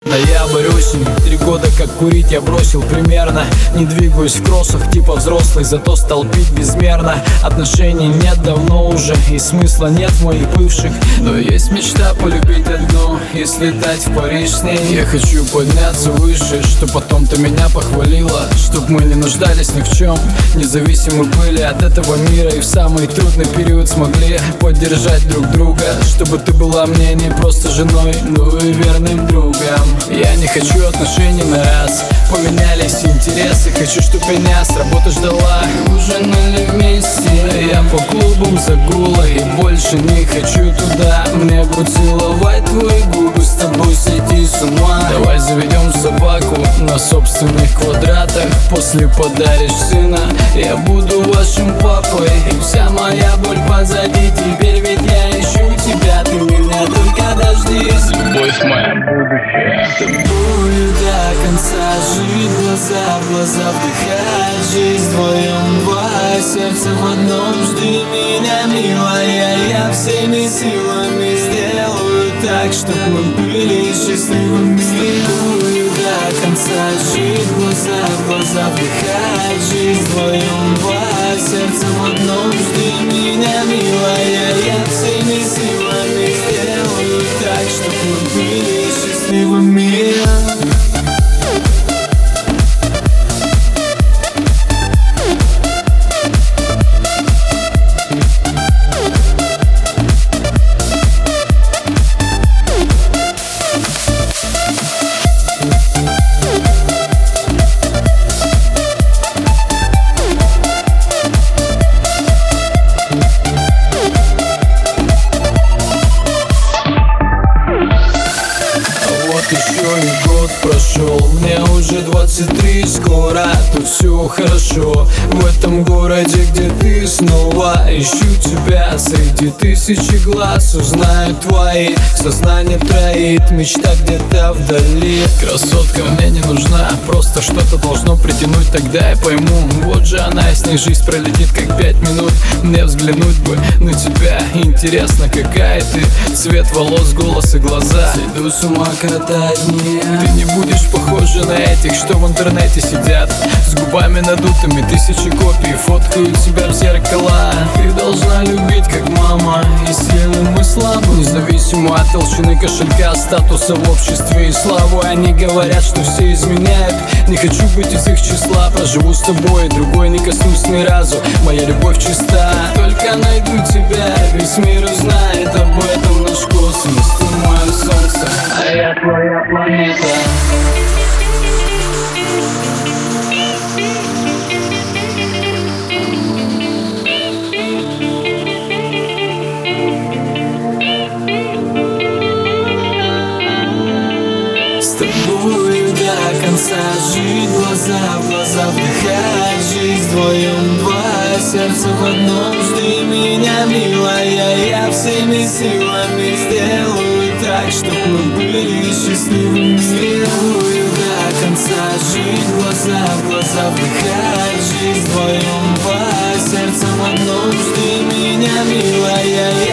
Ноябрь, осень, 3 года как курить я бросил примерно. Не двигаюсь в кроссах типа взрослый, зато стал пить безмерно. Отношений нет давно уже, и смысла нет в моих бывших. Но есть мечта полюбить одну и слетать в Париж с ней. Я хочу подняться выше, чтоб потом ты меня похвалила, чтоб мы не нуждались ни в чем, независимы были от этого мира, и в самый трудный период смогли поддержать друг друга. Чтобы ты была мне не просто женой, но и верным другом. Я не хочу отношений на раз, поменялись интересы. Хочу, чтоб меня с работы ждала, ужинали вместе. Я по клубам загула и больше не хочу туда. Мне бы целовать твои губы, с тобой сойти с ума. Давай заведем собаку на собственных квадратах. После подаришь сына, я буду вашим папой. И вся моя боль позади, теперь ведь я ищу тебя. Ты меня только дождись, любовь моя будущее. С тобою до конца жить, глаза в глаза вдыхать жизнь. Вдвоем два сердца в одном, жди меня, милая. Я всеми силами сделаю так, чтоб мы были счастливыми. С тобою до конца жить, глаза в глаза вдыхать жизнь. Вдвоем два сердца в одном, жди меня, милая. Я всеми силами сделаю так, чтоб мы были счастливыми. Еще и год прошел, мне уже 23, скоро тут все хорошо. В этом городе, где ты снова, ищу тебя среди тысячи глаз. Узнаю твои, сознание троит, мечта где-то вдали. Красотка мне не нужна, просто что-то должно притянуть, тогда я пойму. Вот же она, и с ней жизнь пролетит как 5 минут. Мне взглянуть бы на тебя, интересно какая ты. Цвет волос, голос и глаза, сойду с ума когда дни. Ты не будешь похожа на этих, что в интернете сидят с губами надутыми, тысячи копий фоткают себя в зеркала. Ты должна любить как мама, и сильным и слабым, независимо от толщины кошелька, статуса в обществе и славы. Они говорят, что все изменяют, не хочу быть из их числа. Проживу с тобой, другой не коснусь ни разу. Моя любовь чиста, только найду тебя. Весь мир узнает об этом, наш космос, ты мое солнце, а я твоя планета. С тобою до конца жить, глаза в глаза вдыхать жизнь. Вдвоем два сердца в одном, жди меня, милая. Я всеми силами сделаю так, чтоб мы были счастливыми. С тобою до конца жить, глаза в глаза вдыхать жизнь. Вдвоем два сердца в одном, жди меня, милая.